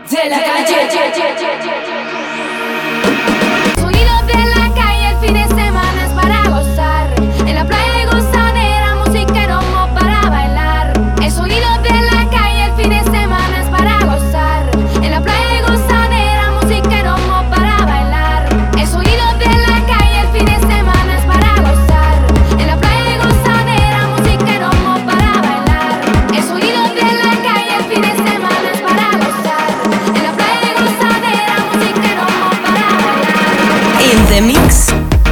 De la calle. Sonidos de la calle, el fin de semana es para gozar. En la playa hay gozadera, música y romo para bailar. El sonido de la calle, el fin de semana es para gozar. En la playa hay gozadera, música y romo para bailar. El sonido de la calle, el fin de semana es para gozar. En la playa hay gozadera, música y romo para bailar. El sonido de la calle, el fin de semana es para gozar. En la playa hay gozadera, música y romo para bailar. In the mix.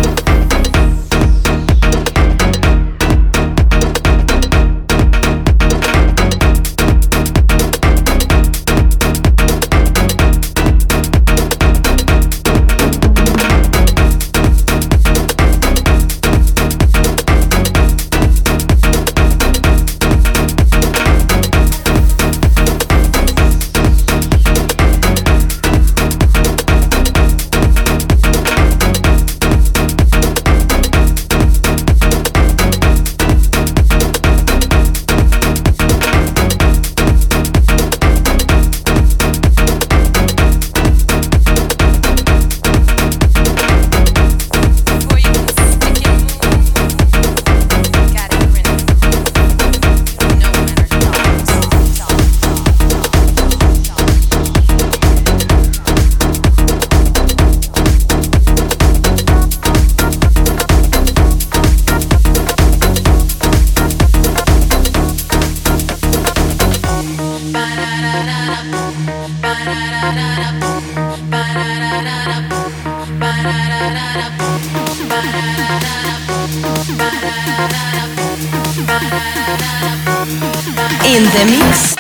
In the mix.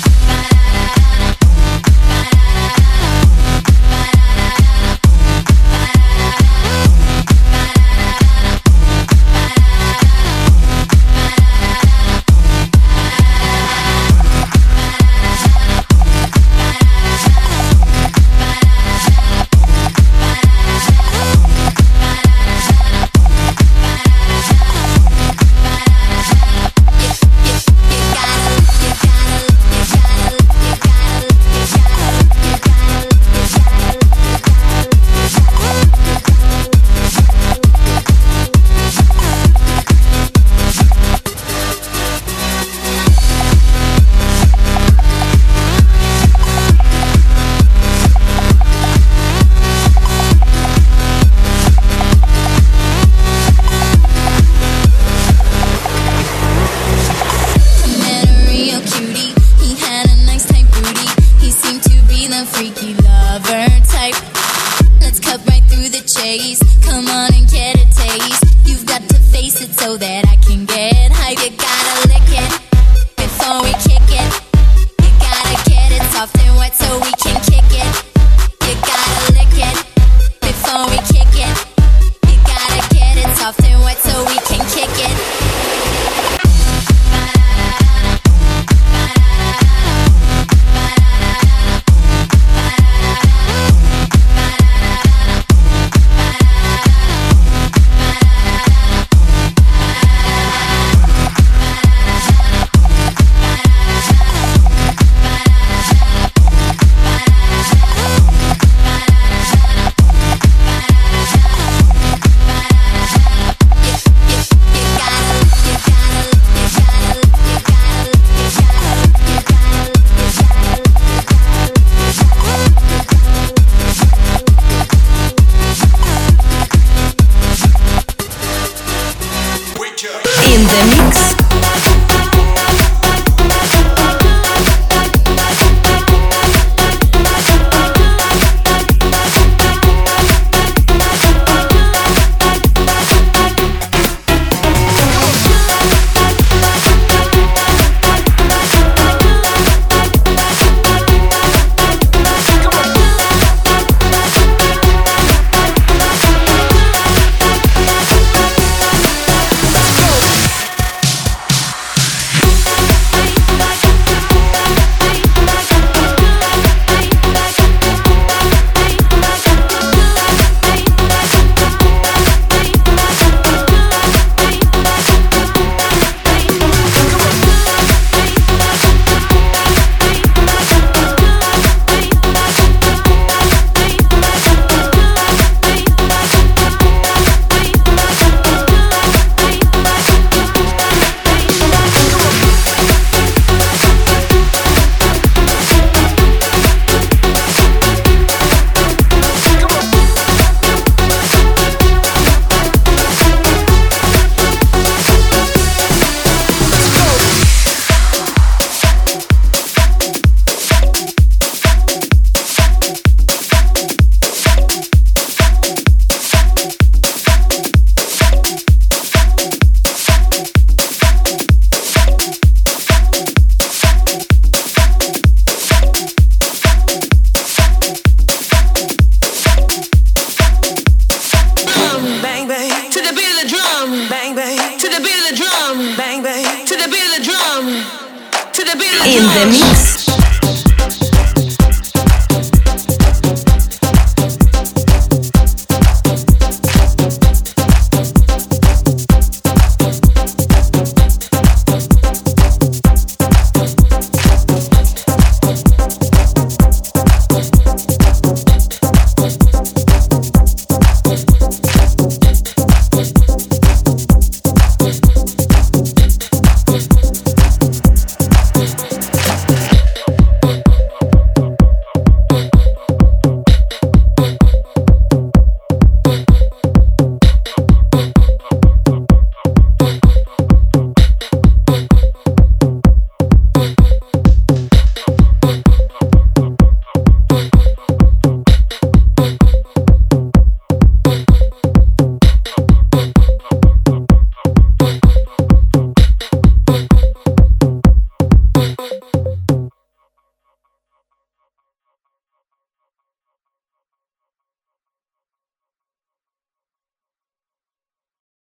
Freaky lover type. Let's cut right through the chase. Come on and get a taste. You've got to face it so that I can get hype. You gotta lick it before we kick it. You gotta get it soft and wet so we can